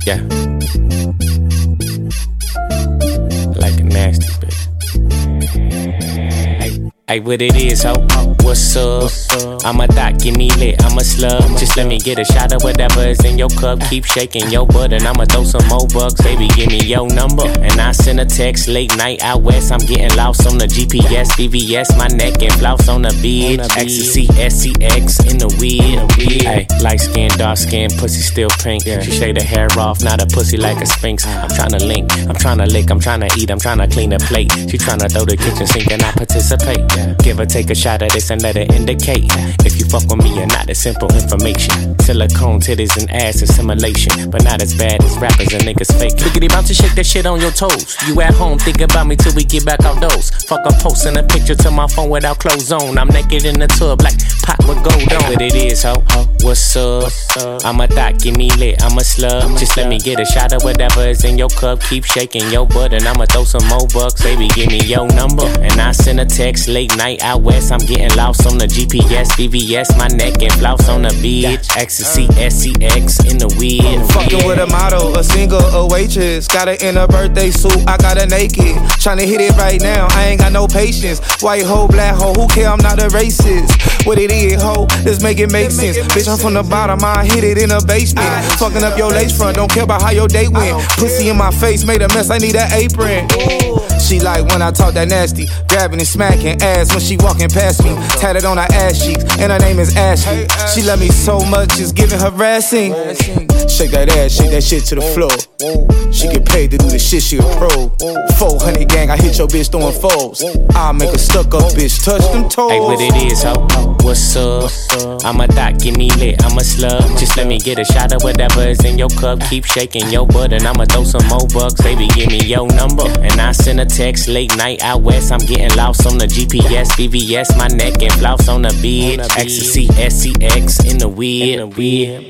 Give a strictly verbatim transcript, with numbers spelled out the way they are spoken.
Yeah. Like a nasty bitch. Hey, hey, what it is, ho? What's up? I'm a thot, give me lit, I'm a slug. Just let me get a shot of whatever is in your cup. Keep shaking your butt and I'ma throw some more bucks. Baby, give me your number and I send a text late night out west. I'm getting lost on the G P S, V V S, my neck and flouse on the beach. Ecstasy, S C X in the weed. Hey, light skin, dark skin, pussy still pink. She shade her hair off, not a pussy like a sphinx. I'm tryna link, I'm tryna lick, I'm tryna eat, I'm tryna clean a plate. She tryna throw the kitchen sink and I participate. Give her, take a shot of this and let it indicate if you fuck with me or not. It's simple information. Silicone titties and ass assimilation, but not as bad as rappers and niggas fake. Biggity about to shake that shit on your toes. You at home, think about me till we get back outdoors. Fuck, I'm posting a picture to my phone without clothes on. I'm naked in the tub like pot with gold on. What it is, ho? What's up? I'm a thot, give me lit, I'm a slug. Just let me get a shot of whatever is in your cup. Keep shaking your butt and I'ma throw some more bucks. Baby, give me your number and I send a text late night out west. I'm getting lost on the G P S, V V S, my neck and flouse on the beach. Ecstasy, S C X in the weed. Fucking with a model, a single, a waitress. Got her in a birthday suit, I got her naked. Tryna hit it right now, I ain't got no patience. White hoe, black hoe, who care, I'm not a racist. What it is, ho, let's make it make sense. Bitch, I'm from the bottom, I hit it in the basement. Fucking up your lace front, don't care about how your day went. Pussy in my face, made a mess, I need an apron. She like when I talk that nasty, grabbing and smacking ass when she walking past me. Tatted on her ass cheeks, and her name is Ashley. She love me so much, it's giving harassing. Shake that ass, shake that shit to the floor. She get paid to do the shit, she a pro. four hundred gang, I hit your bitch throwing foes. I'll make a stuck up bitch, touch them toes. Hey, what it is, ho? What's up? I'm a thot, give me lit, I'm a slug. Just let me get a shot of whatever is in your cup. Keep shaking your butt and I'ma throw some more bucks. Baby, give me your number and I send a text late night out west. I'm getting lost on the G P S, V V S, my neck and flouse on the beach. Ecstasy, S C X in the weed.